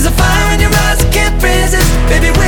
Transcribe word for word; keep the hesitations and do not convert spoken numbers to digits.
There's a fire in your eyes I can't resist. Baby,